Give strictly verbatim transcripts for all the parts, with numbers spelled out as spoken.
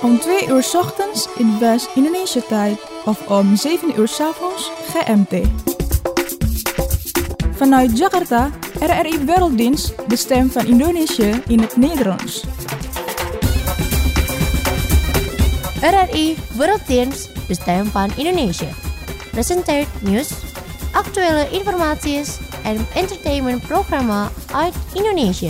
Om twee uur 's ochtends in West-Indonesia-tijd of om zeven uur 's avonds G M T. Vanuit Jakarta, R R I Werelddienst, de stem van Indonesië in het Nederlands. R R I Werelddienst, de stem van Indonesië, presenteert nieuws, actuele informatie en entertainmentprogramma uit Indonesië.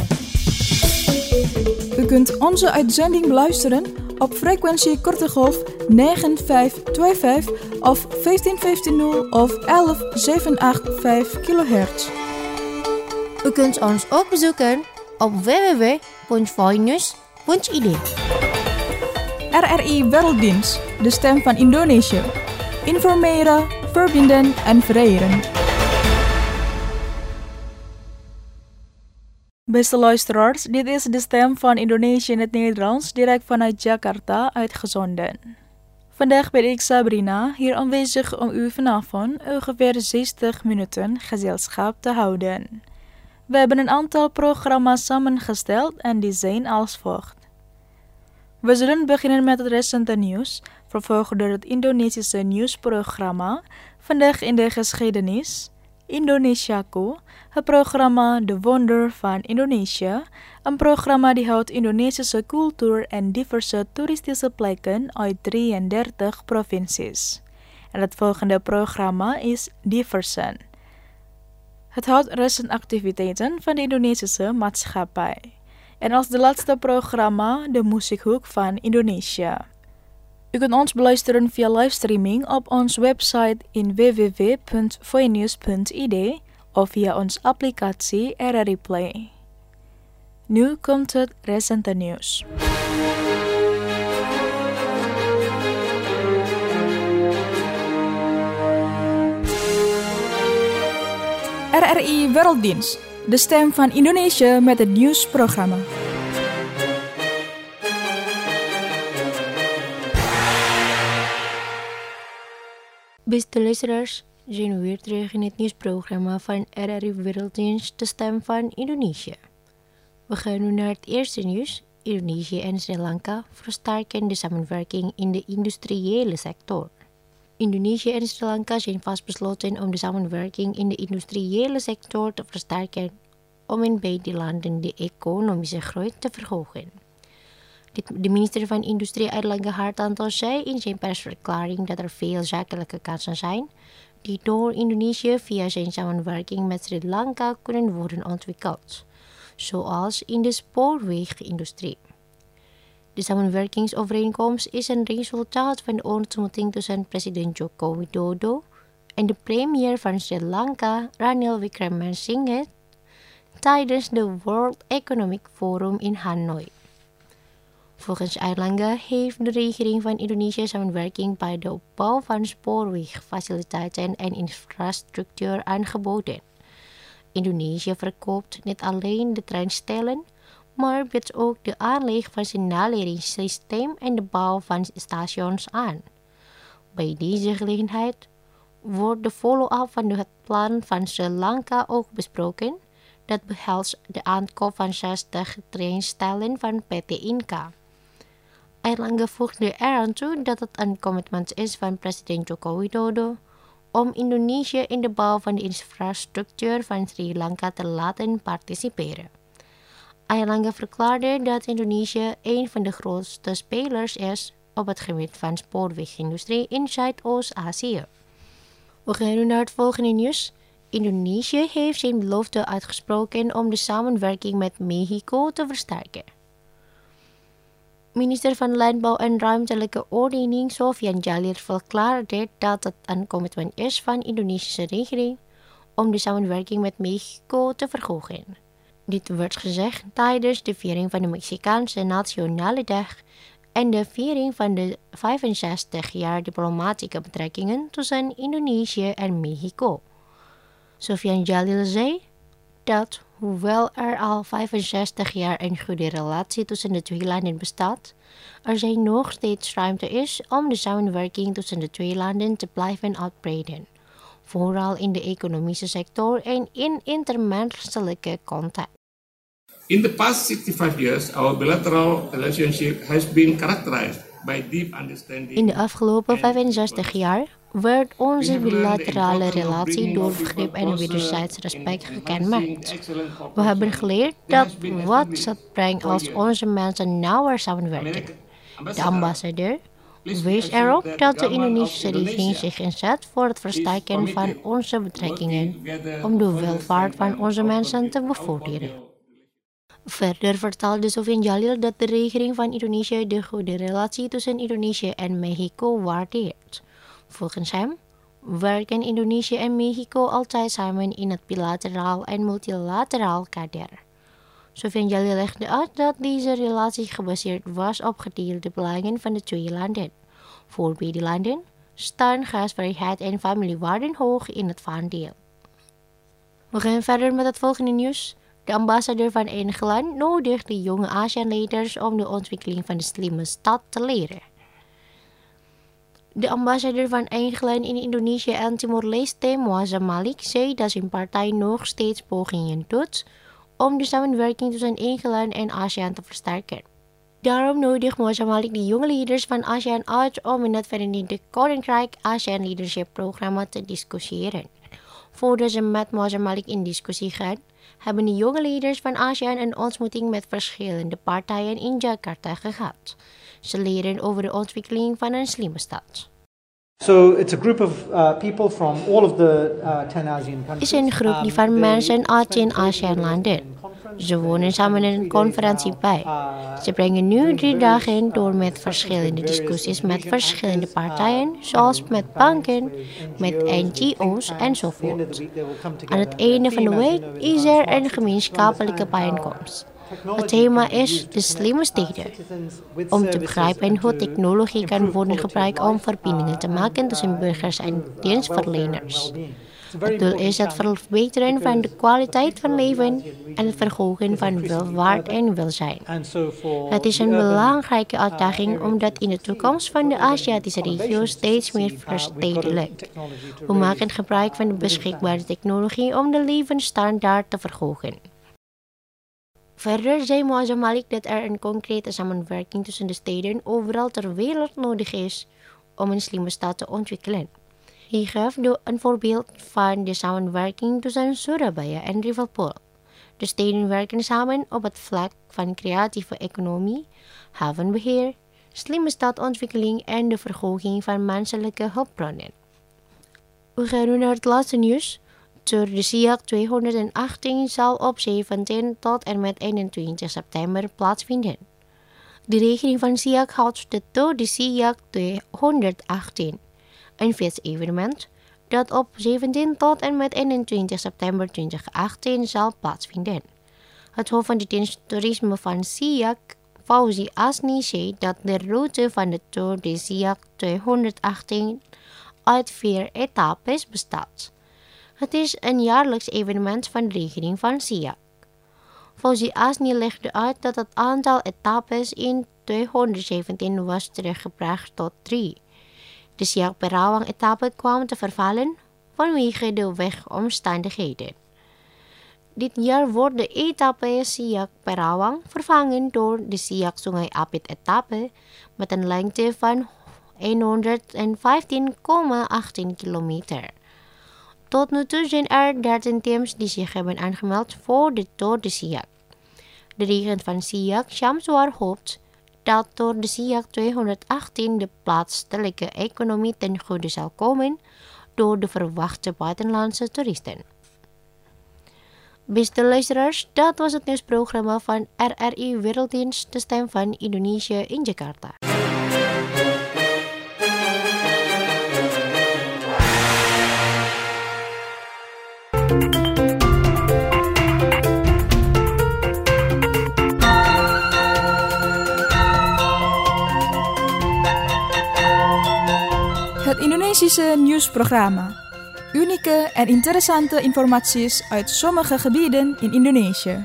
U kunt onze uitzending beluisteren op frequentie korte golf negen vijf twee vijf of vijftien vijftien of elf zevenhonderdachtenachtig kilohertz. U kunt ons ook bezoeken op w w w punt voinews punt i d. R R I Werelddienst, de stem van Indonesië. Informeren, verbinden en vereren. Beste luisteraars, dit is de stem van Indonesië in het Nederlands, direct vanuit Jakarta uitgezonden. Vandaag ben ik Sabrina, hier aanwezig om u vanavond ongeveer zestig minuten gezelschap te houden. We hebben een aantal programma's samengesteld en die zijn als volgt. We zullen beginnen met het recente nieuws, vervolgd door het Indonesische nieuwsprogramma, Vandaag in de geschiedenis, Indonesiaku, het programma De Wonder van Indonesië, een programma die houdt Indonesische cultuur en diverse toeristische plekken uit drieëndertig provincies. En het volgende programma is Diversen. Het houdt recente activiteiten van de Indonesische maatschappij. En als de laatste programma de muziekhoek van Indonesië. U kunt ons beluisteren via livestreaming op onze website in w w w punt voinews punt i d of via onze applicatie R R I Play. Nu komt het recente nieuws. R R I Werelddienst, de stem van Indonesië met het nieuwsprogramma. Beste luisteraars, zijn we weer terug in het nieuwsprogramma van R R I Werelddienst, de stem van Indonesië. We gaan nu naar het eerste nieuws. Indonesië en Sri Lanka versterken de samenwerking in de industriële sector. Indonesië en Sri Lanka zijn vastbesloten om de samenwerking in de industriële sector te versterken, om in beide landen de economische groei te verhogen. De minister van Industrie Airlangga Hartanto zei in zijn persverklaring dat er veel zakelijke kansen zijn die door Indonesië via zijn samenwerking met Sri Lanka kunnen worden ontwikkeld, zoals in de spoorwegindustrie. De samenwerkingsovereenkomst is een resultaat van de ontmoeting tussen president Joko Widodo en de premier van Sri Lanka, Ranil Wickremesinghe, tijdens de World Economic Forum in Hanoi. Volgens Airlangga heeft de regering van Indonesië samenwerking bij de opbouw van spoorwegfaciliteiten en infrastructuur aangeboden. Indonesië verkoopt niet alleen de treinstellen, maar biedt ook de aanleg van signaleringssysteem en de bouw van stations aan. Bij deze gelegenheid wordt de follow-up van het plan van Sri Lanka ook besproken. Dat behelst de aankoop van zestig treinstellen van P T Inka. Airlangga voegde eraan toe dat het een commitment is van president Joko Widodo om Indonesië in de bouw van de infrastructuur van Sri Lanka te laten participeren. Airlangga verklaarde dat Indonesië een van de grootste spelers is op het gebied van spoorwegindustrie in Zuidoost-Azië. We gaan nu naar het volgende nieuws. Indonesië heeft zijn belofte uitgesproken om de samenwerking met Mexico te versterken. Minister van Landbouw en Ruimtelijke Ordening Sofian Jalil verklaarde dat het een commitment is van de Indonesische regering om de samenwerking met Mexico te verhogen. Dit werd gezegd tijdens de viering van de Mexicaanse Nationale Dag en de viering van de vijfenzestig jaar diplomatieke betrekkingen tussen Indonesië en Mexico. Sofian Jalil zei dat, hoewel er al vijfenzestig jaar een goede relatie tussen de twee landen bestaat, er zijn nog steeds ruimte is om de samenwerking tussen de twee landen te blijven uitbreiden, vooral in de economische sector en in intermenselijke contact. In the past sixty-five years, our bilateral relationship has been characterized In de afgelopen vijfenzestig jaar werd onze bilaterale relatie door begrip en wederzijds respect gekenmerkt. We hebben geleerd dat wat het brengt als onze mensen nauwer samenwerken. De ambassadeur wees erop dat de Indonesische regering zich inzet voor het versterken van onze betrekkingen om de welvaart van onze mensen te bevorderen. Verder vertelde Sofian Jalil dat de regering van Indonesië de goede relatie tussen Indonesië en Mexico waardeert. Volgens hem werken Indonesië en Mexico altijd samen in het bilateraal en multilateraal kader. Sofian Jalil legde uit dat deze relatie gebaseerd was op gedeelde belangen van de twee landen. Voor beide landen staan gastvrijheid en familiewaarden hoog in het vaandel. We gaan verder met het volgende nieuws. De ambassadeur van Engeland nodigt de jonge ASEAN-leiders om de ontwikkeling van de slimme stad te leren. De ambassadeur van Engeland in Indonesië en Timor-Leste, Muazzam Malik, zei dat zijn partij nog steeds pogingen doet om de samenwerking tussen Engeland en ASEAN te versterken. Daarom nodigt Muazzam Malik de jonge leiders van ASEAN uit om in het Verenigd Koninkrijk ASEAN Leadership Programma te discussiëren. Voordat ze met Muazzam Malik in discussie gaan, hebben de jonge leiders van ASEAN een ontmoeting met verschillende partijen in Jakarta gehad. Ze leren over de ontwikkeling van een slimme stad. So it's a group of uh, people from all of the uh, ten ASEAN countries. Is een groep die van mensen uit tien ASEAN-landen. Ze wonen samen in een conferentie bij. Ze brengen nu drie dagen door met verschillende discussies met verschillende partijen, zoals met banken, met N G O's enzovoort. Aan het einde van de week is er een gemeenschappelijke bijeenkomst. Het thema is de slimme steden. Om te begrijpen hoe technologie kan worden gebruikt om verbindingen te maken tussen burgers en dienstverleners. Het doel is het verbeteren van de kwaliteit van leven en het verhogen van welvaart en welzijn. Het is een belangrijke uitdaging omdat in de toekomst van de Aziatische regio steeds meer verstedelijkt. We maken gebruik van de beschikbare technologie om de levensstandaard te verhogen. Verder zei Muazzam Malik dat er een concrete samenwerking tussen de steden overal ter wereld nodig is om een slimme stad te ontwikkelen. Hij gaf een voorbeeld van de samenwerking tussen Surabaya en Liverpool. De steden werken samen op het vlak van creatieve economie, havenbeheer, slimme stadontwikkeling en de verhoging van menselijke hulpbronnen. We gaan nu naar het laatste nieuws. Tour de SIAC tweehonderdachttien zal op zeventien tot en met eenentwintig september plaatsvinden. De regering van SIAC houdt de Tour de SIAC tweehonderdachttien, een fietsevenement dat op zeventien tot en met eenentwintig september tweeduizend achttien zal plaatsvinden. Het hoofd van de dienst toerisme van SIAC, Fauzi Asni, zei dat de route van de Tour de SIAC tweehonderdachttien uit vier etappes bestaat. Het is een jaarlijks evenement van de regering van SIAC. Fauzi Asni legde uit dat het aantal etappes in tweehonderdzeventien was teruggebracht tot drie. De SIAC-Perawang-etappe kwam te vervallen vanwege de wegomstandigheden. Dit jaar wordt de etappe SIAC-Perawang vervangen door de SIAC Sungai Apit-etappe met een lengte van honderdvijftien komma achttien kilometer. Tot nu toe zijn er dertien teams die zich hebben aangemeld voor de Tour de SIAC. De regent van SIAC, Shamswar, hoopt dat door de SIAC tweehonderdachttien de plaatselijke economie ten goede zal komen door de verwachte buitenlandse toeristen. Beste luisteraars, dat was het nieuwsprogramma van R R I Werelddienst, de stem van Indonesië in Jakarta. Het Indonesische nieuwsprogramma. Unieke en interessante informaties uit sommige gebieden in Indonesië.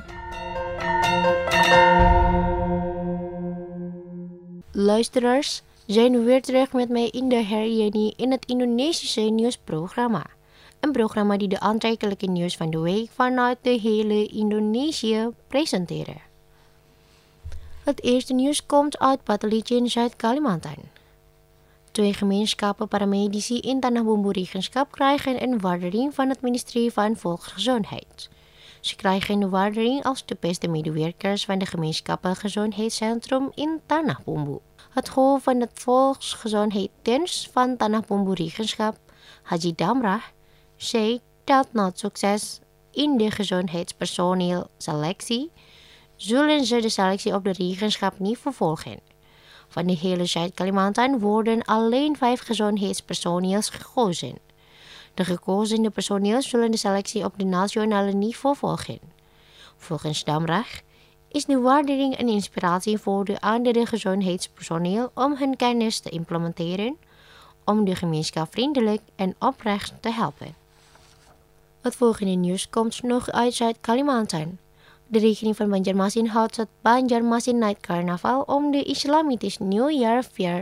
Luisteraars, zijn we weer terug met mij in de herjeni in het Indonesische nieuwsprogramma. Een programma die de aantrekkelijke nieuws van de week vanuit de hele Indonesië presenteren. Het eerste nieuws komt uit Bateletje in Zuid-Kalimantan. Twee gemeenschappen paramedici in Tanah Bumbu Regenschap krijgen een waardering van het ministerie van Volksgezondheid. Ze krijgen een waardering als de beste medewerkers van de gemeenschappen gezondheidscentrum in Tanah Bumbu. Het hoofd van het Volksgezondheidsdienst van Tanah Bumbu Regenschap, Haji Damrah, zei dat na het succes in de gezondheidspersoneel-selectie zullen ze de selectie op de regenschap niet vervolgen. Van de hele Zuid-Kalimantan worden alleen vijf gezondheidspersoneels gekozen. De gekozen personeel zullen de selectie op de nationale niveau volgen. Volgens Damrah is de waardering een inspiratie voor de andere gezondheidspersoneel om hun kennis te implementeren, om de gemeenschap vriendelijk en oprecht te helpen. Het volgende nieuws komt nog uit Zuid-Kalimantan. De regering van Banjarmasin houdt het Banjarmasin Night Carnaval om de Islamitisch nieuwjaar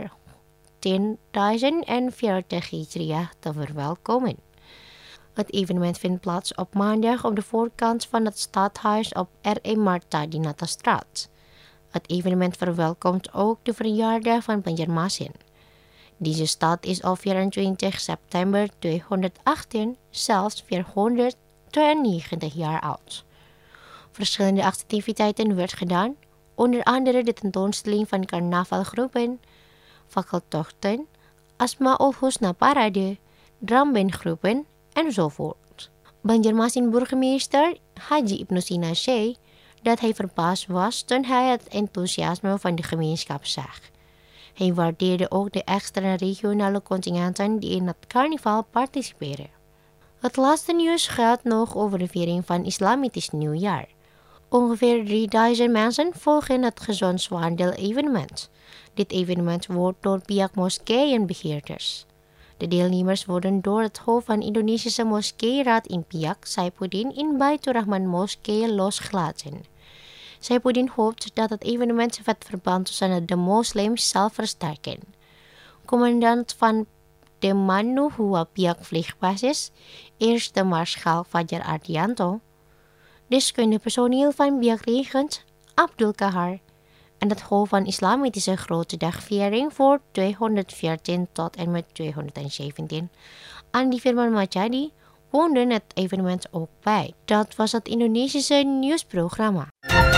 veertien veertig Hijriah te verwelkomen. Het evenement vindt plaats op maandag op de voorkant van het stadhuis op R E Marta Dinatastraat. Het evenement verwelkomt ook de verjaardag van Banjarmasin. Deze stad is op vierentwintig september tweehonderdachttien zelfs vierhonderdtweeënnegentig jaar oud. Verschillende activiteiten werden gedaan, onder andere de tentoonstelling van carnavalgroepen, fakkeltochten, Asmaul Husna Parade, drambandgroepen enzovoort. Banjarmasin burgemeester Haji Ibnu Sina zei dat hij verbaasd was toen hij het enthousiasme van de gemeenschap zag. Hij waardeerde ook de extra regionale contingenten die in het carnaval participeren. Het laatste nieuws gaat nog over de viering van Islamitisch nieuwjaar. Ongeveer drieduizend mensen volgen het gezondwandel-evenement. Dit evenement wordt door pihak moskeeën beheerders. De deelnemers worden door het hoofd van Indonesische Moskeeraad in Pihak, Saipuddin, in Baitur Rahman Moskee losgelaten. Saipuddin hoopt dat het evenement het verband tussen de moslims zal versterken. Commandant van de Manuhua Pihak Vliegbasis, eerste maarschalk Fajar Ardianto, deskundig personeel van Pihak Regent Abdul Kahar en het hoofd van Islamitische Grote Dagviering voor tweehonderdveertien tot en met tweehonderdzeventien. Andi Firman Majadi woonden het evenement ook bij. Dat was het Indonesische nieuwsprogramma.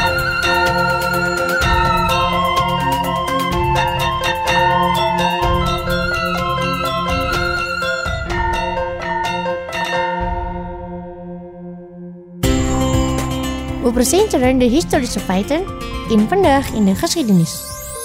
We presenteren de historische feiten in Vandaag in de Geschiedenis.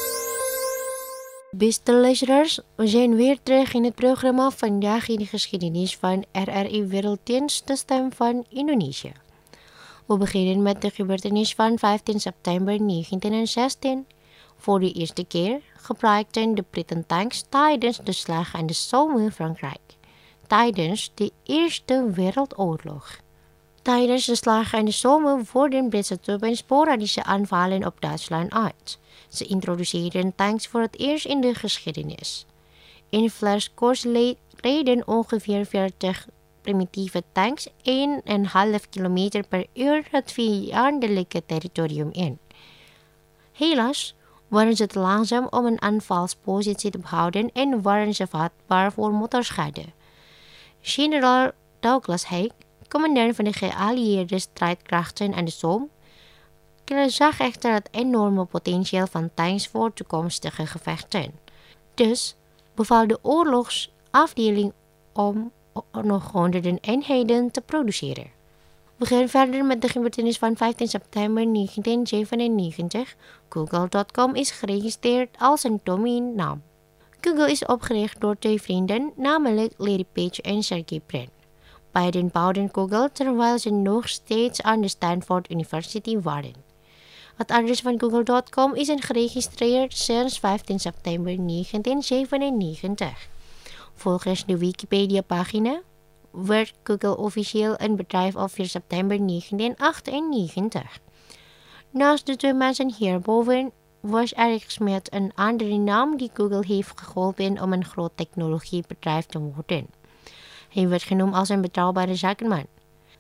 Beste luisteraars, we zijn weer terug in het programma Vandaag in de Geschiedenis van R R I Werelddienst, de stem van Indonesië. We beginnen met de gebeurtenis van vijftien september negentienhonderdzestien. Voor de eerste keer gebruikten de Britten tanks tijdens de slag aan de Somme, Frankrijk, tijdens de Eerste Wereldoorlog. Tijdens de slag aan de Somme voerden Britse troepen sporadische aanvallen op Duitsland uit. Ze introduceerden tanks voor het eerst in de geschiedenis. In Fleurskoers reden ongeveer veertig primitieve tanks één komma vijf kilometer per uur het vijandelijke territorium in. Helaas waren ze te langzaam om een aanvalspositie te behouden en waren ze vatbaar voor motorschade. Generaal Douglas Haig, commandant van de geallieerde strijdkrachten aan de Somme, zag echter het enorme potentieel van tanks voor toekomstige gevechten. Dus beval de oorlogsafdeling om nog honderden eenheden te produceren. We gaan verder met de gebeurtenis van vijftien september negentienzevenennegentig. Google punt com is geregistreerd als een domeinnaam. Google is opgericht door twee vrienden, namelijk Larry Page en Sergey Brin. Beiden bouwden Google terwijl ze nog steeds aan de Stanford University waren. Het adres van Google punt com is geregistreerd sinds vijftien september negentienzevenennegentig. Volgens de Wikipedia-pagina werd Google officieel een bedrijf op vier september negentienhonderdachtennegentig. Naast de twee mensen hierboven was Eric Schmidt een andere naam die Google heeft geholpen om een groot technologiebedrijf te worden. Hij werd genoemd als een betrouwbare zakenman.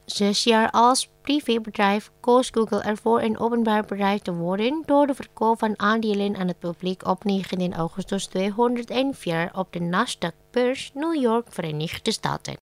zes jaar als privébedrijf koos Google ervoor een openbaar bedrijf te worden door de verkoop van aandelen aan het publiek op negentien augustus tweehonderdvier op de Nasdaq-beurs New York, Verenigde Staten.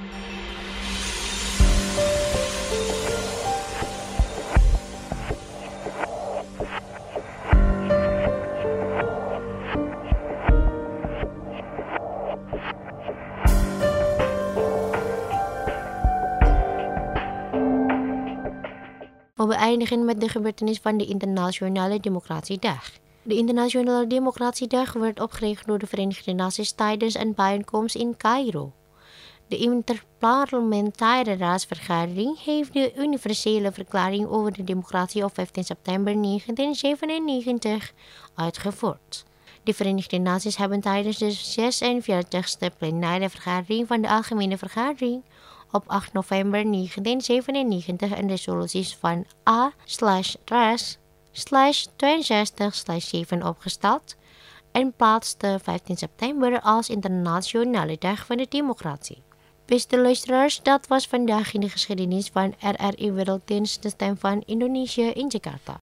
We beëindigen met de gebeurtenis van de Internationale Democratiedag. De Internationale Democratiedag werd opgericht door de Verenigde Naties tijdens een bijeenkomst in Cairo. De Interparlementaire Raadsvergadering heeft de Universele Verklaring over de Democratie op vijftien september negentien zevenennegentig uitgevoerd. De Verenigde Naties hebben tijdens de zesenveertigste plenaire vergadering van de Algemene Vergadering op acht november negentien zevenennegentig een resoluties van A R S tweeënzestig zeven opgesteld en plaatste vijftien september als Internationale Dag van de Democratie. Beste luisteraars, dat was vandaag in de geschiedenis van R R I Werelddienst, de stem van Indonesië in Jakarta.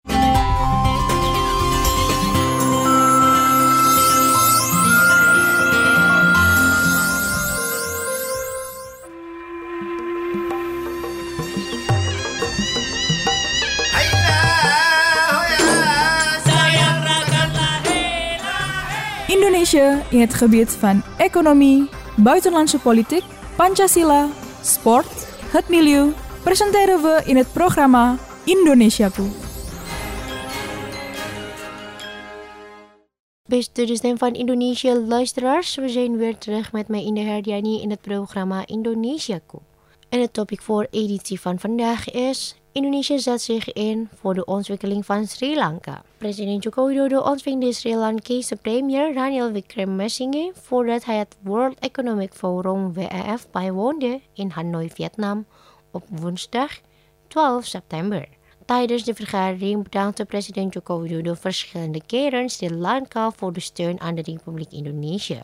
Indonesia in het gebied van economie, buitenlandse politiek, Pancasila, sport, het milieu, presenteren we in het programma Indonesiaku. Beste de stem van Indonesië luisteraars, we zijn weer terug met mij Indah Herdiani in het programma Indonesiaku. En het topic voor editie van vandaag is: Indonesië zet zich in voor de ontwikkeling van Sri Lanka. President Joko Widodo ontving de Sri Lankese premier Ranil Wickremesinghe voordat hij het World Economic Forum W E F bijwoonde in Hanoi, Vietnam op woensdag twaalf september. Tijdens de vergadering bedankte president Joko Widodo verschillende keren Sri Lanka voor de steun aan de Republiek Indonesië.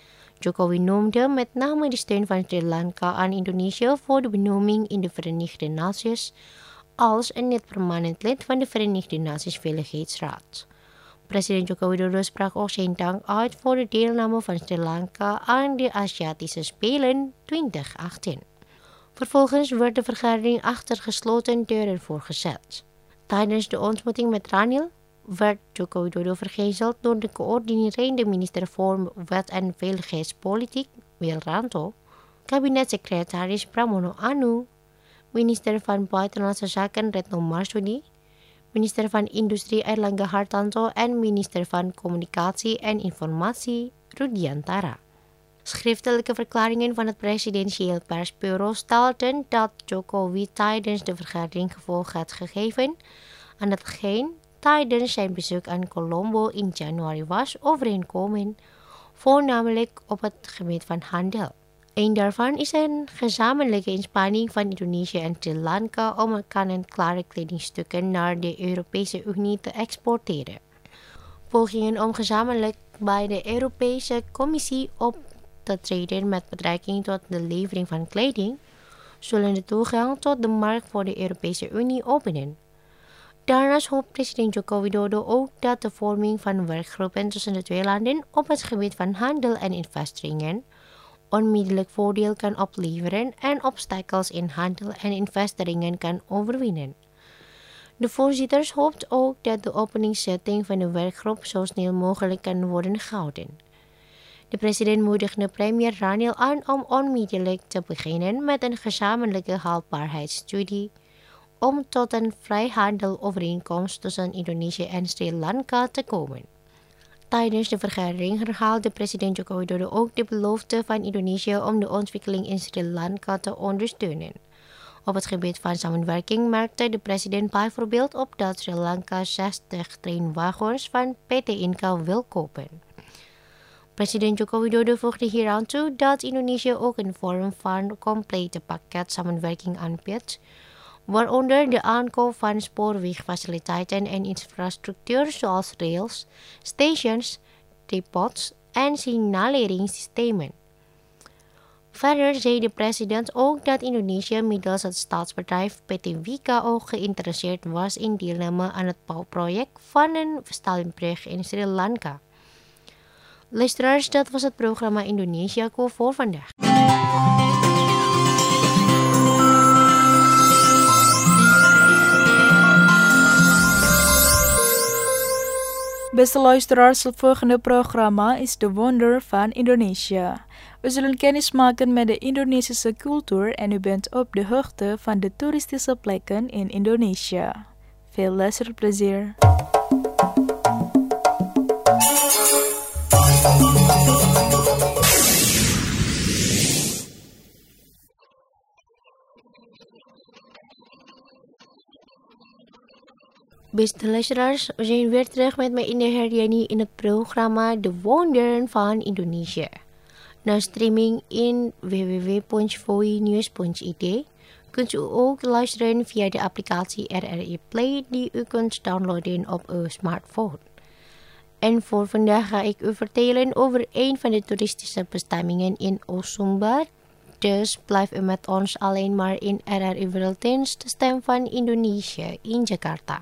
Jokowi noemde met name de steun van Sri Lanka aan Indonesië voor de benoeming in de Verenigde Naties als een niet-permanent lid van de Verenigde Naties Veiligheidsraad. President Joko Widodo sprak ook zijn dank uit voor de deelname van Sri Lanka aan de Aziatische Spelen twintig achttien. Vervolgens werd de vergadering achter gesloten deuren voorgezet. Tijdens de ontmoeting met Ranil werd Joko Widodo vergezeld door de coördinerende minister voor Wet en Veiligheidspolitiek, Wiranto, kabinetsecretaris Pramono Anung, minister van Buitenlandse Zaken Retno Marsudi, minister van Industrie Airlangga Hartanto en minister van Communicatie en Informatie Rudiantara. Schriftelijke verklaringen van het presidentieel persbureau stelden dat Jokowi tijdens de vergadering gevolg had gegeven aan hetgeen tijdens zijn bezoek aan Colombo in januari was overeenkomen, voornamelijk op het gebied van handel. Een daarvan is een gezamenlijke inspanning van Indonesië en Sri Lanka om kant-en-klare kledingstukken naar de Europese Unie te exporteren. Pogingen om gezamenlijk bij de Europese Commissie op te treden met betrekking tot de levering van kleding zullen de toegang tot de markt voor de Europese Unie openen. Daarnaast hoopt president Joko Widodo ook dat de vorming van werkgroepen tussen de twee landen op het gebied van handel en investeringen onmiddellijk voordeel kan opleveren en obstakels in handel en investeringen kan overwinnen. De voorzitter hoopt ook dat de openingszitting van de werkgroep zo snel mogelijk kan worden gehouden. De president moedigde premier Ranil aan om onmiddellijk te beginnen met een gezamenlijke haalbaarheidsstudie om tot een vrijhandelovereenkomst tussen Indonesië en Sri Lanka te komen. Tijdens de vergadering herhaalde president Joko Widodo ook de belofte van Indonesië om de ontwikkeling in Sri Lanka te ondersteunen. Op het gebied van samenwerking merkte de president bijvoorbeeld op dat Sri Lanka zestig treinwagens van P T Inka wil kopen. President Joko Widodo voegde hieraan toe dat Indonesië ook een vorm van complete pakket samenwerking aanbiedt, waaronder de aankoop van spoorwegfaciliteiten en infrastructuur zoals rails, stations, depots en signaleringssystemen. Verder zei de president ook dat Indonesië middels het staatsbedrijf P T Wika ook geïnteresseerd was in deelname aan het bouwproject van een versnellingbrug in Sri Lanka. Luisteraars, dat was het programma Indonesia voor vandaag. Beste luisteraars, het volgende programma is De Wonder van Indonesië. We zullen kennis maken met de Indonesische cultuur en u bent op de hoogte van de toeristische plekken in Indonesië. Veel luisterplezier. Beste luisteraars, we zijn weer terug met mijn Indah Herdiani in het programma De Wonderen van Indonesië. Na streaming in w w w punt voinews punt i d kunt u ook luisteren via de applicatie R R I Play die u kunt downloaden op uw smartphone. En voor vandaag ga ik u vertellen over een van de toeristische bestemmingen in Osumba. Dus blijf u met ons alleen maar in R R I Werelddienst, de stem van Indonesië in Jakarta.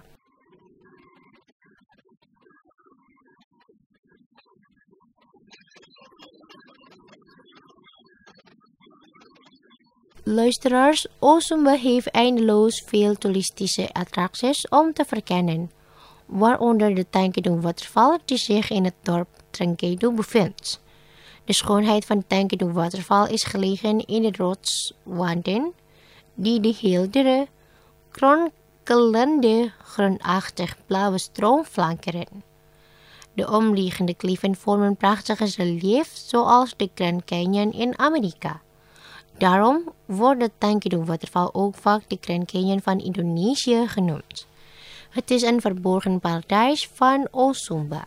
Luisteraars, Osumba heeft eindeloos veel toeristische attracties om te verkennen, waaronder de Tangkedong waterval die zich in het dorp Trengkedong bevindt. De schoonheid van de Tangkedong waterval is gelegen in de rotswanden die de heldere, kronkelende, groenachtig blauwe stroom flankeren. De omliggende kliffen vormen prachtige relief zoals de Grand Canyon in Amerika. Daarom wordt de Tangkedong waterval ook vaak de Grand Canyon van Indonesië genoemd. Het is een verborgen paradijs van Osumba.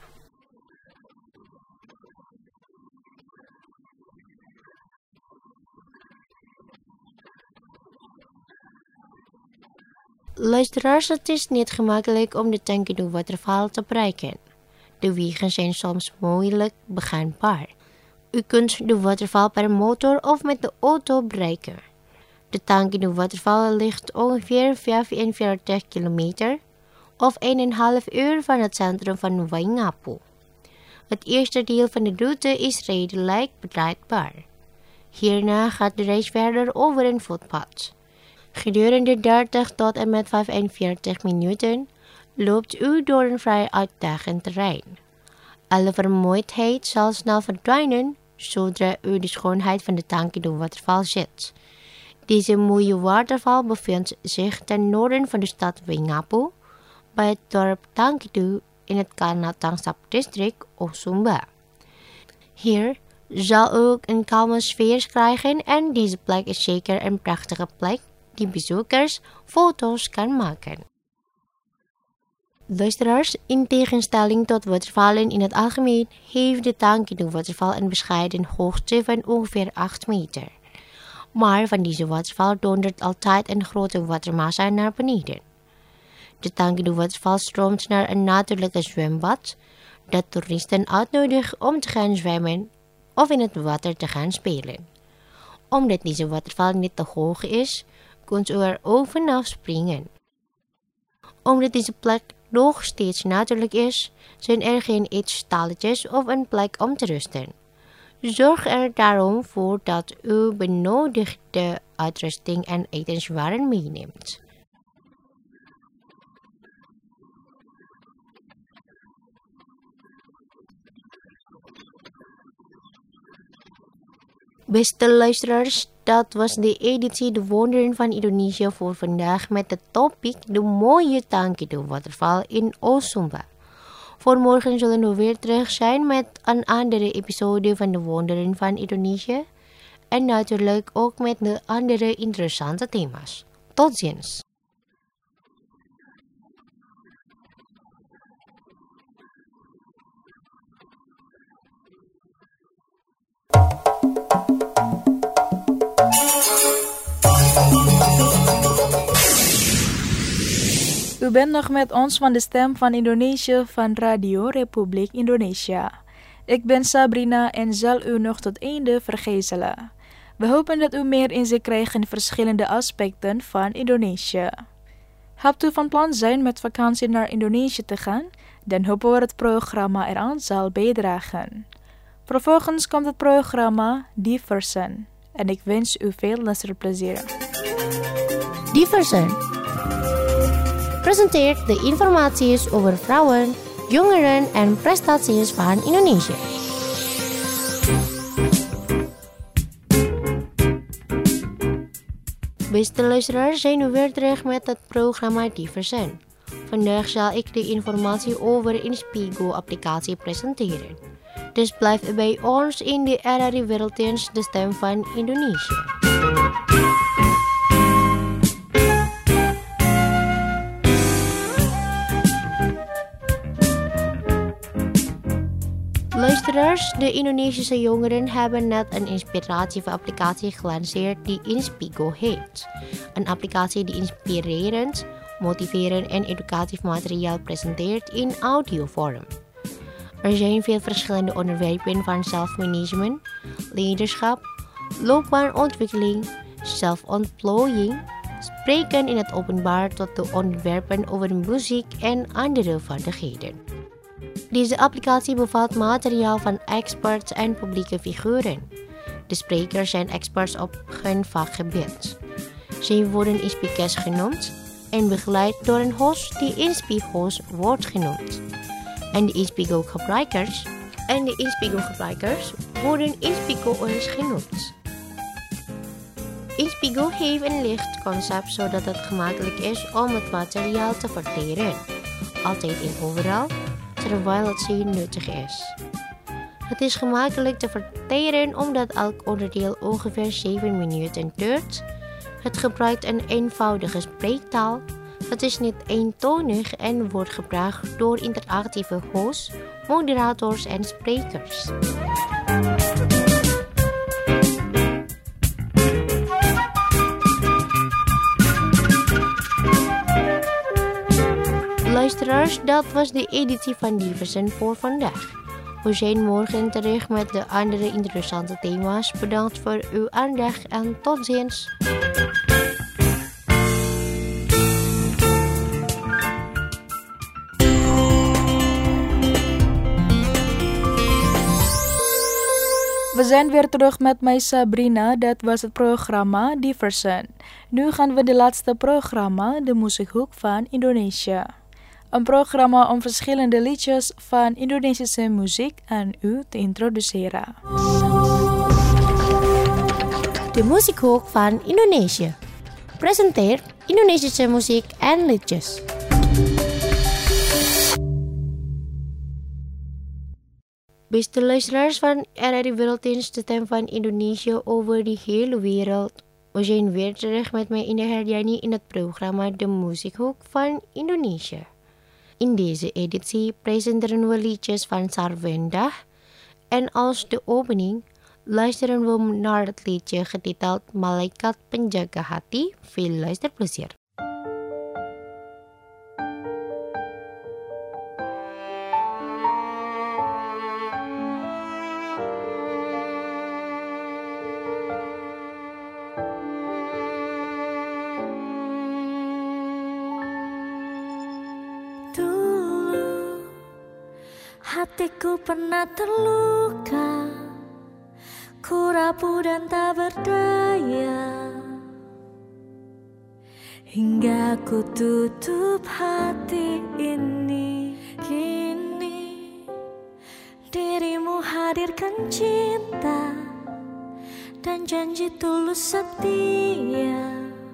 Luisteraars, het is niet gemakkelijk om de Tangkedong waterval te bereiken. De wegen zijn soms moeilijk begaanbaar. U kunt de waterval per motor of met de auto bereiken. De Tangkedong waterval ligt ongeveer vijfenveertig kilometer of een en een half uur van het centrum van Waingapu. Het eerste deel van de route is redelijk bereikbaar. Hierna gaat de reis verder over een voetpad. Gedurende dertig tot en met vijfenveertig minuten loopt u door een vrij uitdagend terrein. Alle vermoeidheid zal snel verdwijnen zodra u de schoonheid van de Tangkedong waterval ziet. Deze mooie waterval bevindt zich ten noorden van de stad Waingapu, bij het dorp Tangkedong in het Karnatang subdistrict Osumba. Hier zal u ook een kalme sfeer krijgen en deze plek is zeker een prachtige plek die bezoekers foto's kan maken. Luisteraars, in tegenstelling tot watervallen in het algemeen, heeft de Tangkedong waterval een bescheiden hoogte van ongeveer acht meter. Maar van deze waterval dondert altijd een grote watermassa naar beneden. De Tangkedong waterval stroomt naar een natuurlijke zwembad, dat toeristen uitnodigt om te gaan zwemmen of in het water te gaan spelen. Omdat deze waterval niet te hoog is, kunt u er ook vanaf springen. Omdat deze plek nog steeds natuurlijk is, zijn er geen eetstalletjes of een plek om te rusten. Zorg er daarom voor dat u benodigde uitrusting en etenswaren meeneemt. Beste luisteraars, dat was de editie De Wonderen van Indonesië voor vandaag met het topic de mooie Tangkedong waterval in Osumba. Voor morgen zullen we weer terug zijn met een andere episode van De Wonderen van Indonesië en natuurlijk ook met de andere interessante thema's. Tot ziens! U bent nog met ons van de Stem van Indonesië van Radio Republiek Indonesia. Ik ben Sabrina en zal u nog tot einde vergezelen. We hopen dat u meer inzicht krijgt in verschillende aspecten van Indonesië. Hebt u van plan zijn met vakantie naar Indonesië te gaan? Dan hopen we dat het programma eraan zal bijdragen. Vervolgens komt het programma Diversen. En ik wens u veel luisterplezier. Diversen presenteert de informaties over vrouwen, jongeren en prestaties van Indonesië. Beste luisteraars, zijn we weer terug met het programma Diversen. Vandaag zal ik de informatie over Inspigo-applicatie presenteren. Dus blijf bij ons in de R R I Werelddienst, de stem van Indonesië. Luisteraars, de Indonesische jongeren hebben net een inspiratieve applicatie gelanceerd die Inspigo heet. Een applicatie die inspirerend, motiverend en educatief materiaal presenteert in audiovorm. Er zijn veel verschillende onderwerpen van zelfmanagement, leiderschap, loopbaanontwikkeling, zelfontplooiing, spreken in het openbaar tot de onderwerpen over muziek en andere vaardigheden. Deze applicatie bevat materiaal van experts en publieke figuren. De sprekers zijn experts op hun vakgebied. Zij worden Inspicers genoemd en begeleid door een host die Inspigo-host wordt genoemd. En de Inspigo-gebruikers en de Inspigo-gebruikers worden Inspigo-ons genoemd. Inspigo heeft een licht concept zodat het gemakkelijk is om het materiaal te verteren, altijd en overal, terwijl het zeer nuttig is. Het is gemakkelijk te verteren omdat elk onderdeel ongeveer zeven minuten duurt. Het gebruikt een eenvoudige spreektaal. Het is niet eentonig en wordt gebruikt door interactieve hosts, moderators en sprekers. Luisteraars, dat was de editie van Diversen voor vandaag. We zijn morgen terug met de andere interessante thema's. Bedankt voor uw aandacht en tot ziens. We zijn weer terug met mij Sabrina, dat was het programma Diversen. Nu gaan we de laatste programma, de muziekhoek van Indonesië. Een programma om verschillende liedjes van Indonesische muziek aan u te introduceren. De muziekhoek van Indonesië presenteert Indonesische muziek en liedjes. Beste luisteraars van R R I Werelddienst, de stem van Indonesië over de hele wereld. We zijn weer terug met mij Indah Herdiani in het programma De Muziekhoek van Indonesië. In deze editie presenteren we liedjes van Sarwenda en als de opening luisteren we naar het liedje getiteld Malaikat Penjaga Hati. Veel luisterplezier. Hatiku pernah terluka, ku rapuh dan tak berdaya, hingga ku tutup hati ini. Kini dirimu hadirkan cinta dan janji tulus setia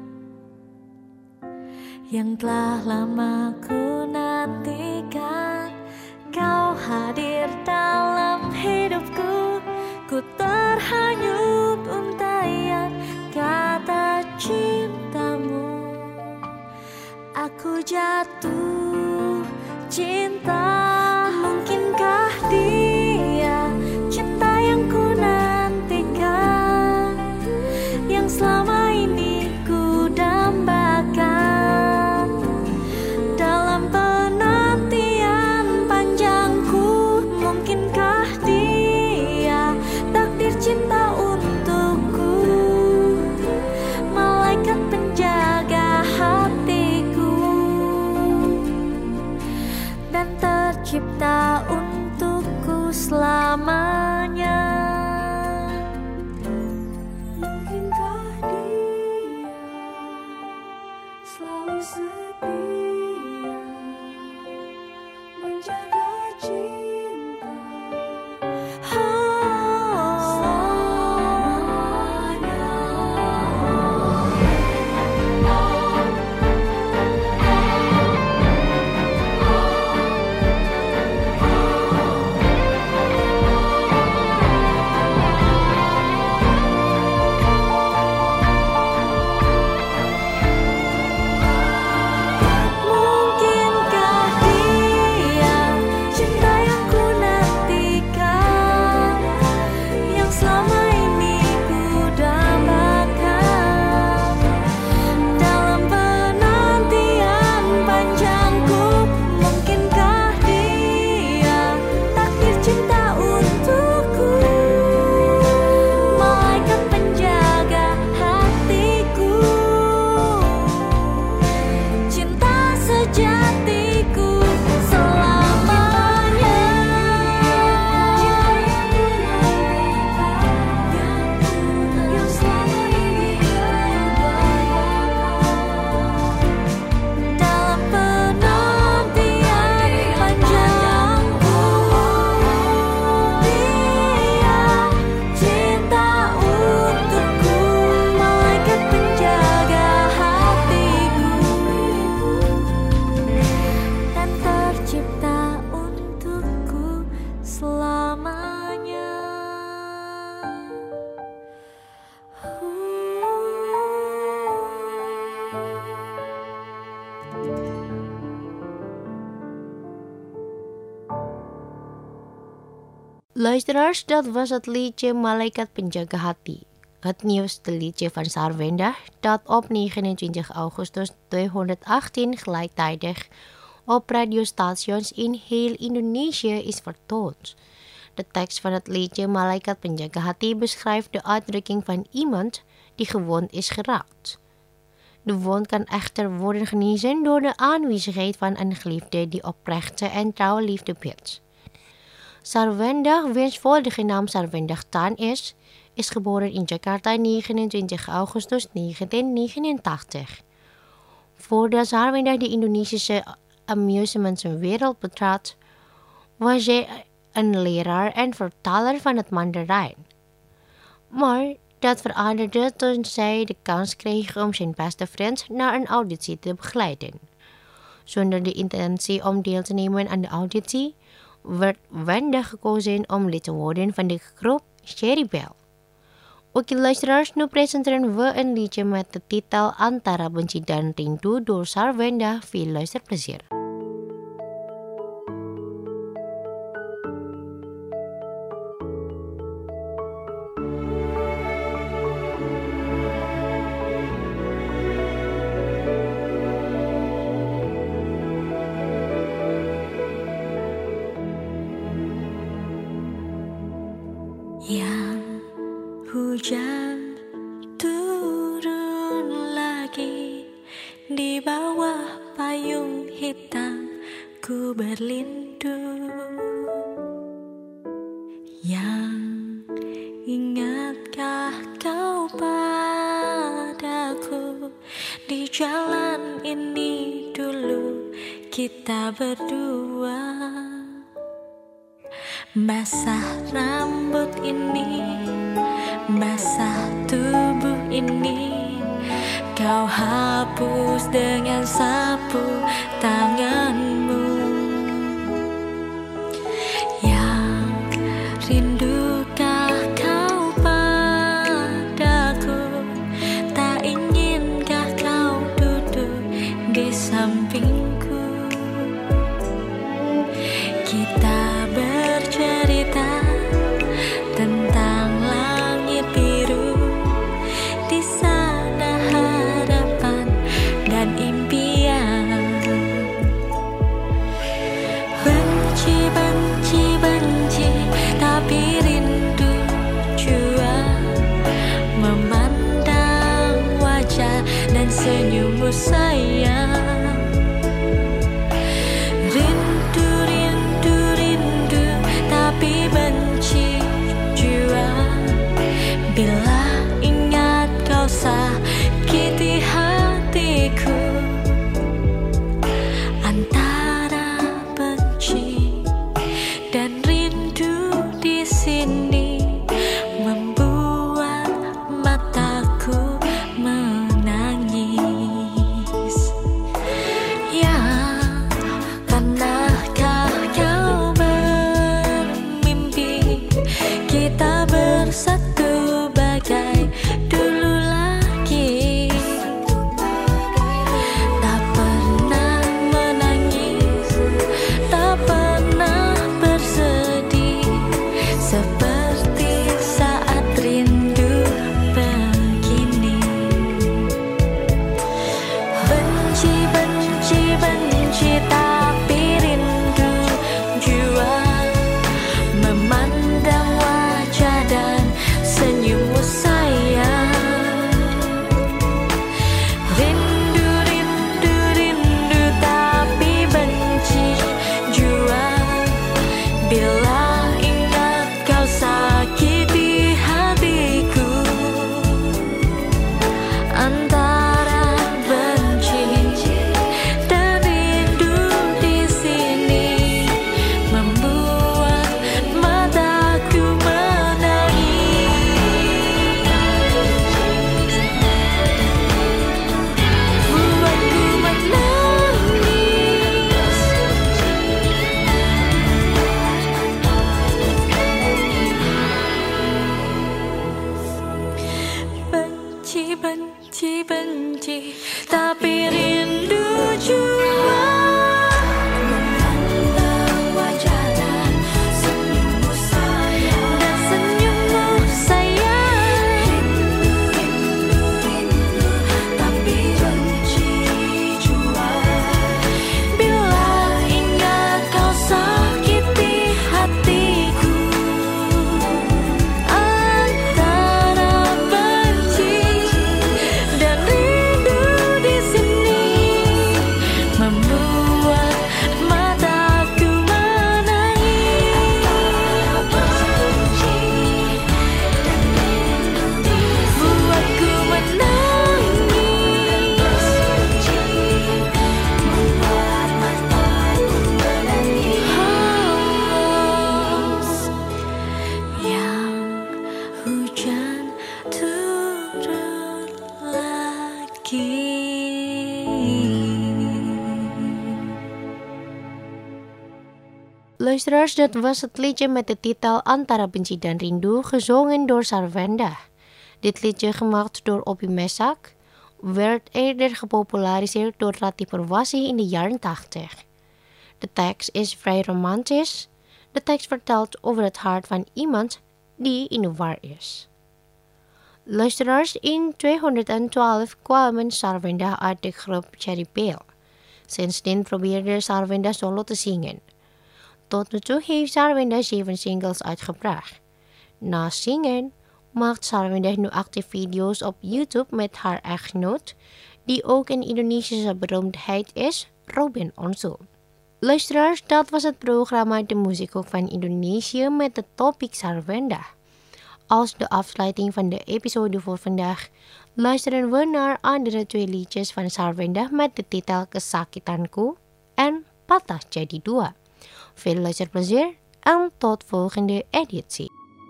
yang telah lama ku nantikan. Kau hadir dalam hidupku, ku terhanyut untayan kata cintamu. Aku jatuh cinta, mungkinkah dia cinta yang ku nantikan, yang selama ini ku dambakan dalam penantian panjangku. Mungkinkah dia takdir cinta untukku? Luisteraars, dat was het liedje Malaikat Penjaga Hati. Het nieuwste liedje van Sarwenda dat op negenentwintig augustus tweehonderdachttien gelijktijdig op radiostations in heel Indonesië is vertoond. De tekst van het liedje Malaikat Penjaga Hati beschrijft de uitdrukking van iemand die gewond is geraakt. De wond kan echter worden genezen door de aanwezigheid van een geliefde die oprechte en trouwe liefde bidt. Sarwenda, wiens volledige naam Sarwenda Khan is, is geboren in Jakarta negenentwintig augustus negentien negenentachtig. Voordat Sarwenda de Indonesische amusementswereld betrad, was zij een leraar en vertaler van het Mandarijn. Maar dat veranderde toen zij de kans kreeg om zijn beste vriend naar een auditie te begeleiden. Zonder de intentie om deel te nemen aan de auditie, werd Wenda gekozen om lid te worden van de groep Cherry Bell. Oke luisteraars, nu presenteren we een liedje met de titel Antara Benci dan Rindu door Sarwenda. Veel luisterplezier. Yang hujan turun lagi, di bawah payung hitam ku berlindung. Yang ingatkah kau padaku, di jalan ini dulu kita berdua. Basah rambut ini, basah tubuh ini, kau hapus dengan sapu tanganmu. Yang rindukah kau padaku, tak inginkah kau duduk di sampingku. Kita bercerita tentang langit biru, di sana harapan dan impian. Benci, benci, benci, tapi rindu jua memandang wajah dan senyummu sayang. Bila ingat kau sakiti hatiku, antara benci dan rindu di sini membuat mataku menangis. Ya, pernahkah kau bermimpi kita bersatu bagai dulu lagi, tak pernah menangis, tak pernah bersedih, seperti saat rindu begini. Benci, benci, benci, tapi rindu jua memandang wajah dan senyummu sayang. Rindu, rindu, rindu, tapi benci jua bila ingat kau sakiti hatiku. Antara benci dan rindu di sini membuat mataku benci, benci, tapi rindu jua memandang wajah dan senyummu sayang. hujan turun lagi. Luisteraars, dat was het liedje met de titel Antara Benci dan Rindu, gezongen door Sarvenda. Dit liedje, gemaakt door Oppie Messak, werd eerder gepopulariseerd door Ratih Purwasi in de jaren tachtig. De tekst is vrij romantisch. De tekst vertelt over het hart van iemand die in de war is. Luisteraars, in tweehonderdtwaalf kwamen Sarvenda uit de groep Cherry Pale. Sindsdien probeerde Sarvenda solo te zingen. Tot nu toe heeft Sarvenda zeven singles uitgebracht. Na zingen maakt Sarvenda nu actief video's op YouTube met haar echtgenoot, die ook een Indonesische beroemdheid is, Robin Onsu. Luisteraars, dat was het programma De Muziekhoek van Indonesië met het topic Sarvenda. Als de afsluiting van de episode voor vandaag luisteren we naar andere twee liedjes van Sarvenda met de titel Kesakitanku en Patah Jadi Dua. Veel luisterplezier en tot volgende editie.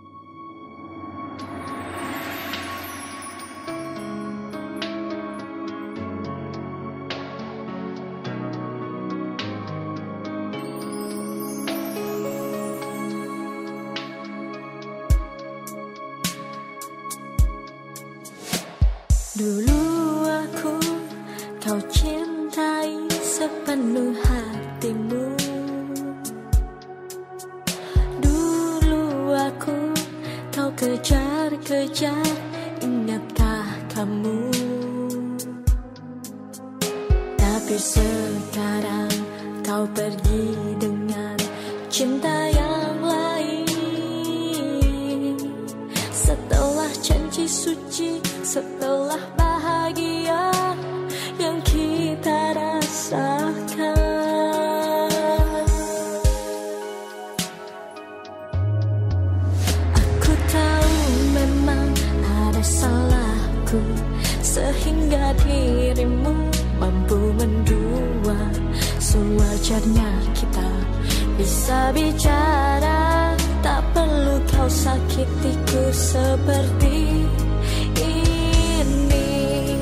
Dulu aku kau cintai sepenuh hatimu. Dulu aku kau kejar-kejar, ingatkah kamu? Tapi sekarang kau pergi dengan cinta yang lain. Setelah janji suci, setelah bahagia yang kita rasakan. Aku tahu memang ada salahku, sehingga dirimu mampu mendua. Sewajarnya kita bisa bicara, tak perlu kau sakitiku seperti ini.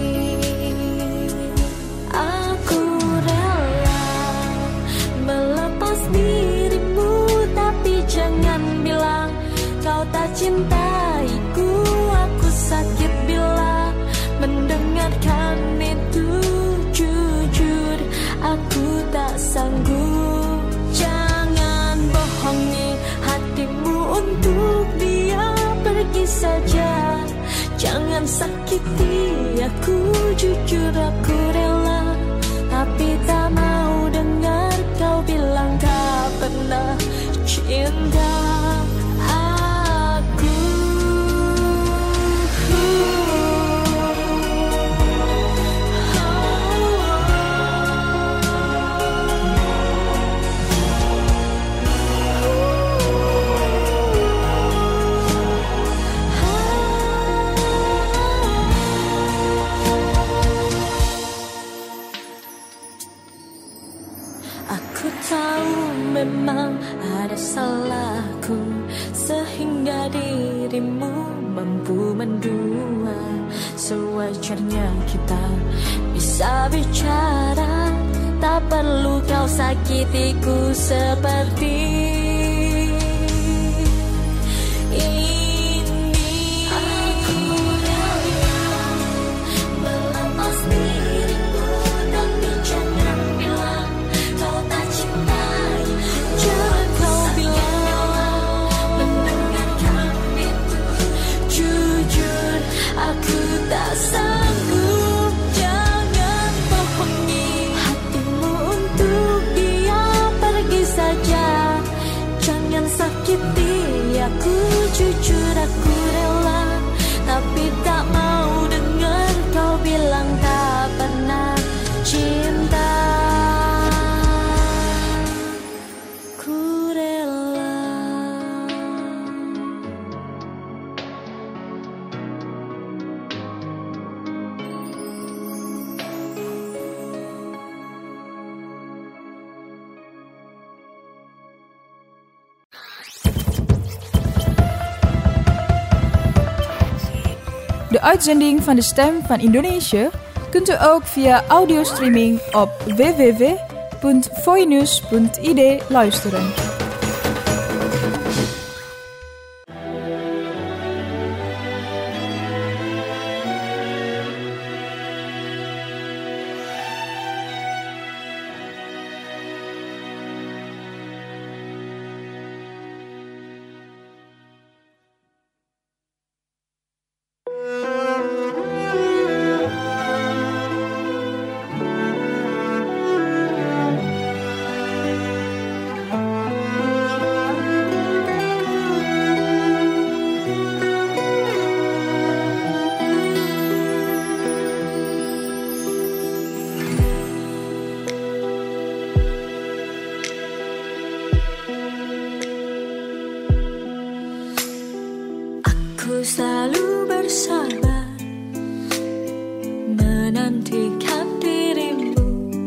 Aku rela melepas dirimu, tapi jangan bilang kau tak cintaiku. Aku sakit bila mendengarkan itu. Jujur, aku tak sanggup. Jangan bohongi hatimu untuk dia pergi saja. Jangan sakiti aku, jujur aku rela, tapi tak mau dengar kau bilang tak pernah cinta aku. Aku tahu memang ada salahku, sehingga dirimu mampu mendua. Sewajarnya kita bisa bicara, tak perlu kau sakitiku seperti ini. Aku rela melepas dirimu, tapi jangan bilang kau tak cintai. Jangan kau bilang mendengarkan itu. Jujur, aku tak sanggup. Jangan bohongi hatimu untuk dia pergi saja. uitzending van de Stem van Indonesië kunt u ook via audiostreaming op w w w punt voinews punt i d luisteren. Selalu bersabar menantikan dirimu,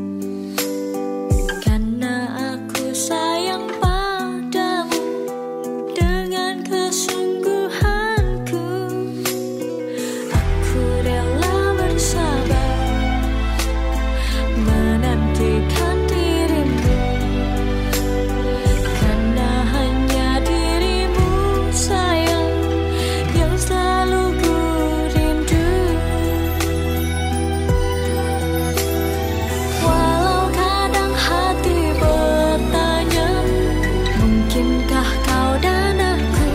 karena aku sayang padamu dengan kesungguhanku. Aku rela bersabar menantikan dirimu, karena hanya dirimu sayang selalu ku rindu. Walau kadang hati bertanya, mungkinkah kau dan aku,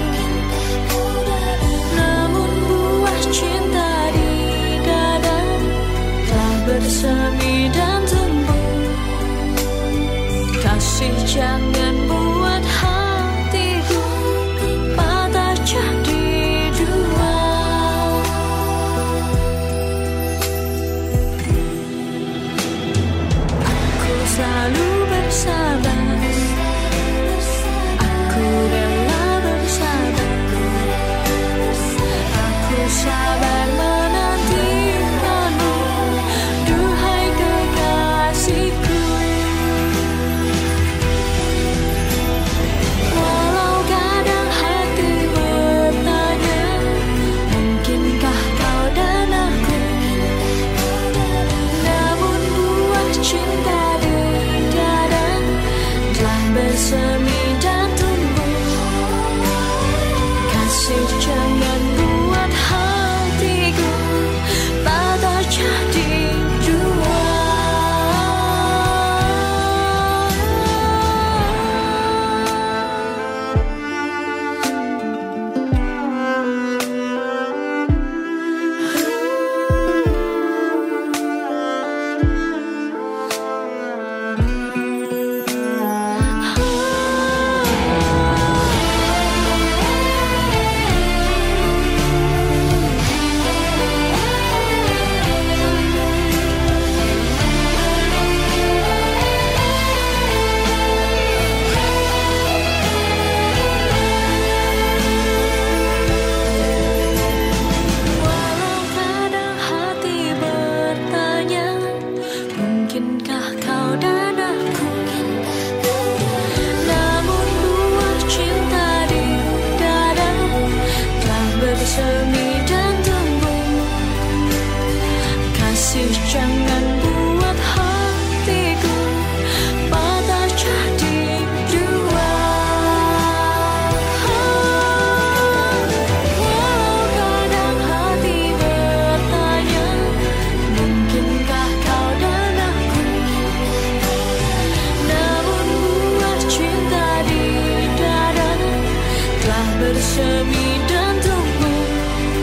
namun buah cinta di dada telah bersemi dan tumbuh. Kasih jangan buat hatiku patah jadi. Selalu bersabar, aku rela bersabar, aku sabar menantikanmu, duhai kekasihku. Walau kadang hati bertanya, mungkinkah kau dan aku, namun buah cinta bersemi dan tumbuh. Kasih jangan buat hatiku patah jadi dua. Jangan buat hatiku patah jadi dua. Walau kadang hati bertanya, mungkinkah kau dan aku, namun buah cinta di dada telah bersemi dan tumbuh.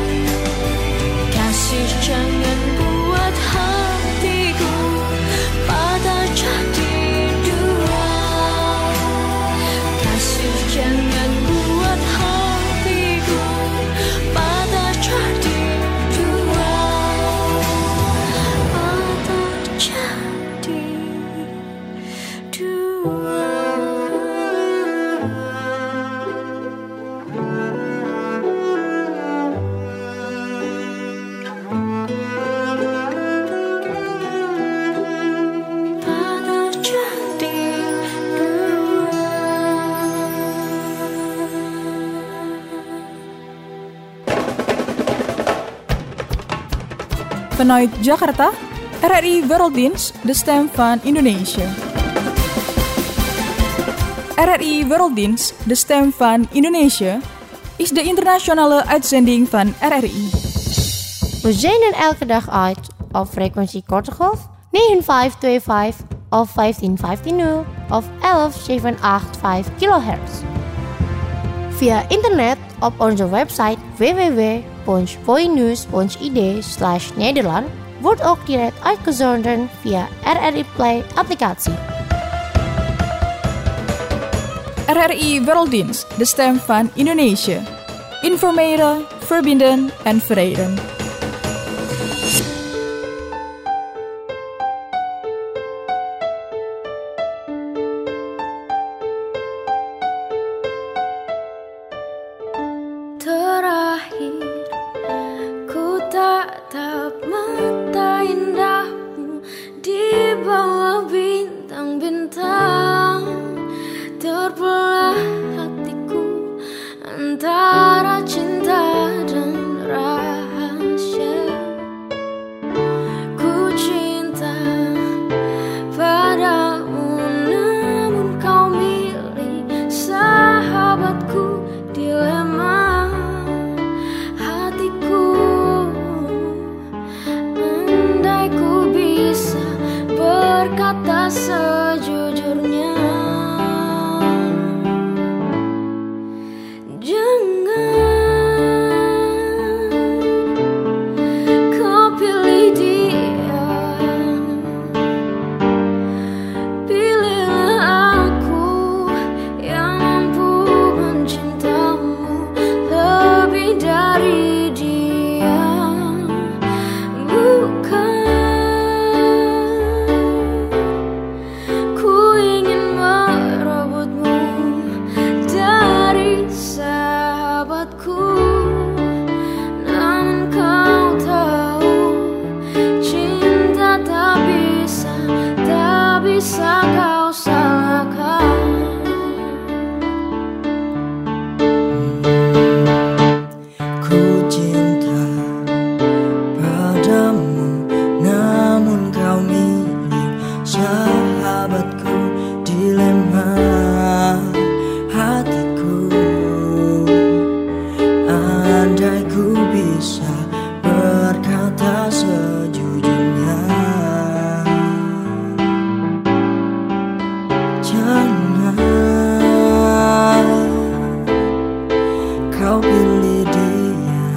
Vanuit Jakarta, R R I Werelddienst, de stem van Indonesië. R R I Werelddienst, de stem van Indonesië, is de internationale uitzending van R R I. We zenden elke dag uit op frequentie korte golf negen vijf twee vijf of vijftien vijftien nul of elf zeven acht vijf kilohertz. Via internet op onze website w w w punt spoinews punt i d slash Nederland wordt ook direct uitgezonden via R R I Play applicatie. R R I Werelddienst, de stem van Indonesië. Informeren, verbinden en verenigen. Terakhir ku tatap mata indahmu di bawah bintang-bintang, terbelah hatiku antara cinta dan rahasia. Ku cinta padamu namun kau milih sahabatku, dilema berkata sejujurnya, jangan kau pilih dia, pilihlah aku yang mampu mencintamu lebih dari dia. Bukan bisa kau salahkan. Ku cinta padamu namun kau milih sahabatku, dilema hatiku. Andai ku bisa berkata sejujurnya, kau pilih dia,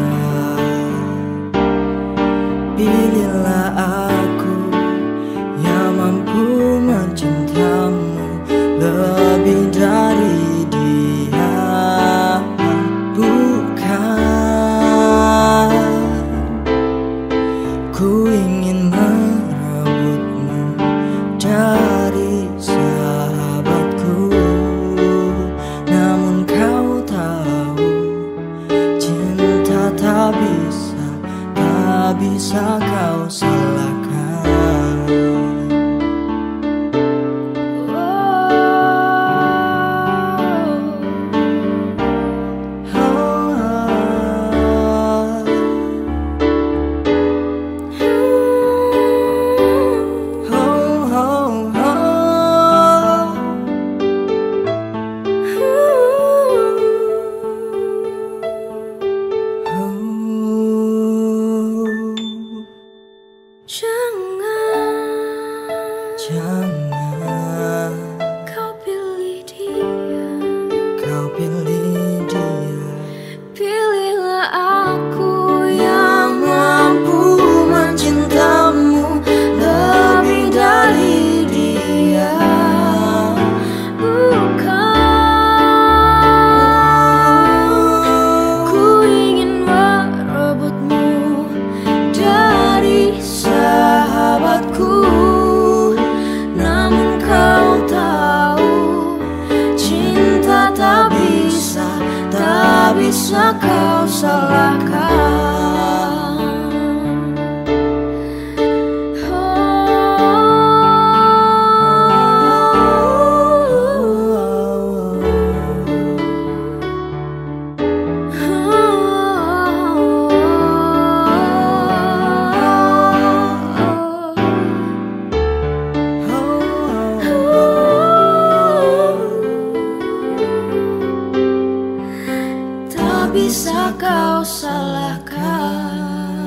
pilihlah aku yang mampu mencintamu lebih dari dia. Bukan ku ingin merebutmu dari sahabatku, namun kau tahu cinta tak bisa, tak bisa kau salahkan. Jangan kau pilih dia, kau pilih dia, pilihlah aku yang mampu mencintamu lebih dari dia. Bukan ku ingin merebutmu dari sahabatku, kau salahkan.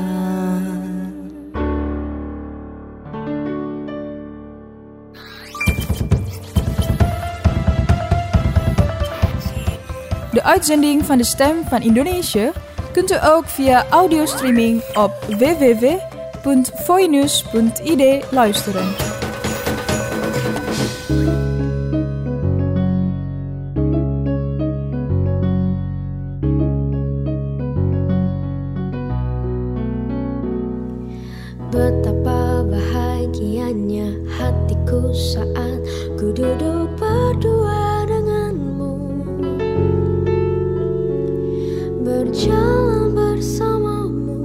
De uitzending van de Stem van Indonesië kunt u ook via audiostreaming op w w w punt voinews punt i d luisteren. Betapa bahagianya hatiku saat ku duduk berdua denganmu, berjalan bersamamu,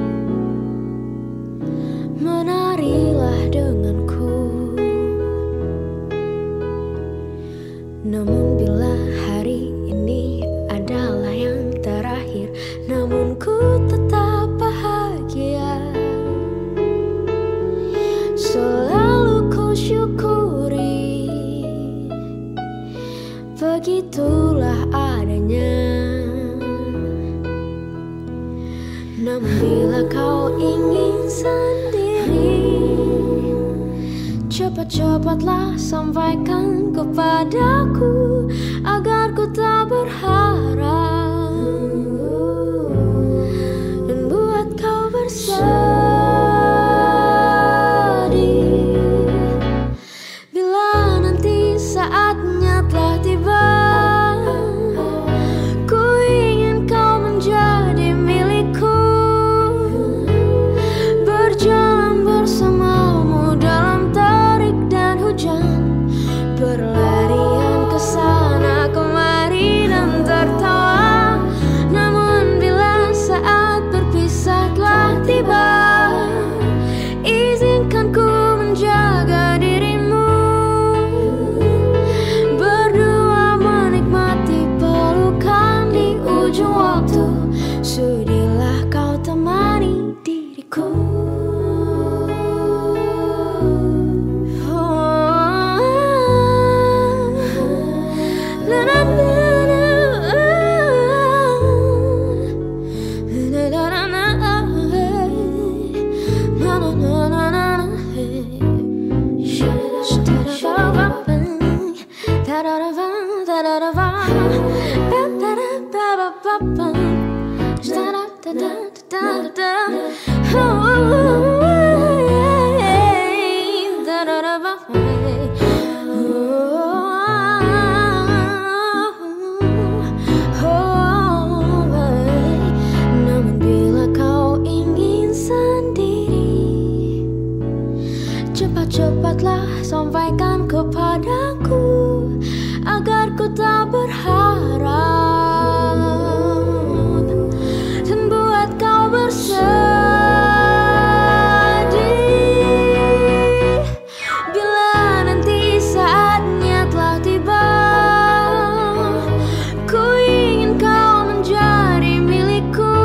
menarilah denganku. Namun bila hari ini adalah yang terakhir, namun ku tetap bahagia. Selalu ku syukuri, begitulah adanya. Namun bila kau ingin sendiri, cepat-cepatlah sampaikan kepadaku agar ku tak berharap dan buat kau bersedih. Saatnya telah tiba, ku ingin kau menjadi milikku, berjalan bersamamu dalam terik dan hujan, berlarian ke sana kemari dan tertawa. Namun bila saat berpisah telah tiba, izinkan ku menjaga dirimu, waktu sudilah kau temani diriku. Oh, na na na na, na na na na, na na na na, namun bila kau ingin sendiri, cepat-cepatlah sampaikan kepadaku agar ku tak berharap dan buat kau bersedih. Bila nanti saatnya telah tiba, ku ingin kau menjadi milikku,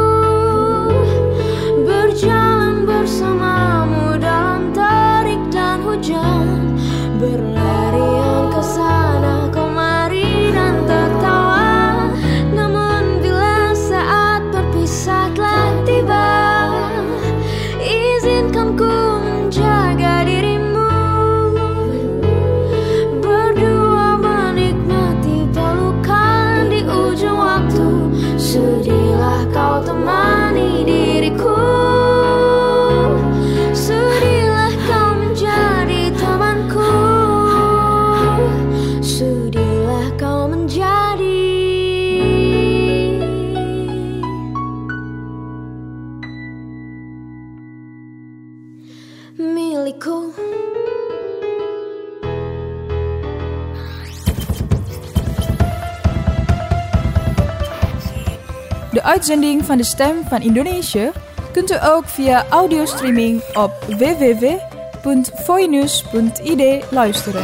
berjalan bersamamu dalam terik dan hujan, berlarian ke sana kemari dan tertawa. Namun bila saat berpisah telah tiba, izinkan ku menjaga dirimu, berdua menikmati pelukan di ujung waktu. Sudilah kau temani diriku, sudilah kau menjadi temanku, sudilah kau menjadi milikku. De uitzending van de Stem van Indonesië kunt u ook via audiostreaming op w w w punt voinews punt i d luisteren.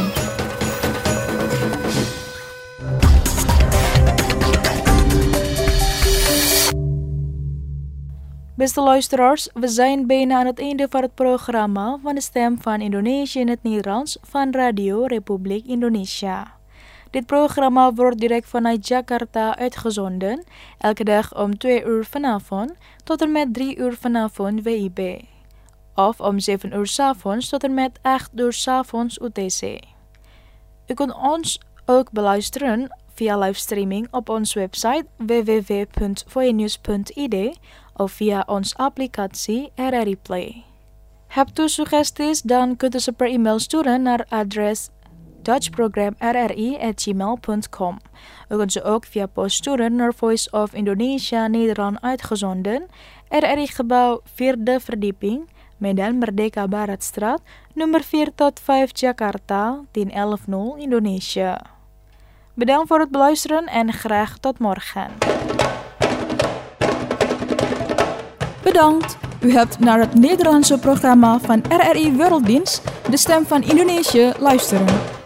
Beste luisteraars, we zijn bijna aan het einde van het programma van de Stem van Indonesië in het Nederlands van Radio Republiek Indonesia. Dit programma wordt direct vanuit Jakarta uitgezonden, elke dag om twee uur vanavond tot en met drie uur vanavond W I B. Of om zeven uur 's avonds tot en met acht uur 's avonds U T C. U kunt ons ook beluisteren via livestreaming op onze website w w w punt voinews punt i d of via onze applicatie R R I Play. Hebt u suggesties, dan kunt u ze per e-mail sturen naar adres dutchprogram r r i at gmail punt com. U kunt ze ook via post sturen naar Voice of Indonesia Nederland uitgezonden, R R I gebouw vierde verdieping, Medan Merdeka Baratstraat, nummer vier tot vijf Jakarta, tien elf nul Indonesia. Bedankt voor het beluisteren en graag tot morgen. Bedankt. U hebt naar het Nederlandse programma van R R I Werelddienst, de stem van Indonesië, luisteren.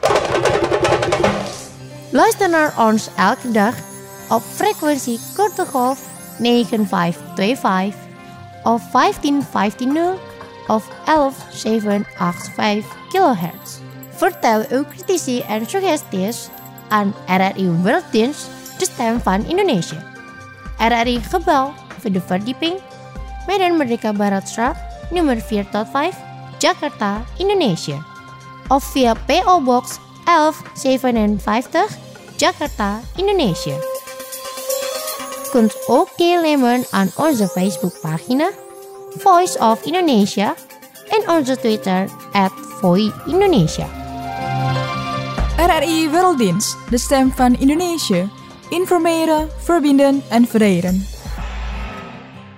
Luister naar ons elke dag op frequentie korte golf negen vijf twee vijf of vijftien vijftien of elf zeven acht vijf kilohertz. Vertel uw critici en suggesties aan R R I Werelddienst, de stem van Indonesië. R R I gebouw voor de verdieping, Medan Merdeka Baratstraat, nummer vier tot vijf, Jakarta, Indonesië. Of via P O Box elf zevenenvijftig, Jakarta, Indonesië. Kunt ook deelnemen aan onze Facebookpagina Voice of Indonesia en onze Twitter at Voi Indonesia. R R I Werelddienst, de stem van Indonesië. Informeren, verbinden en verenigen.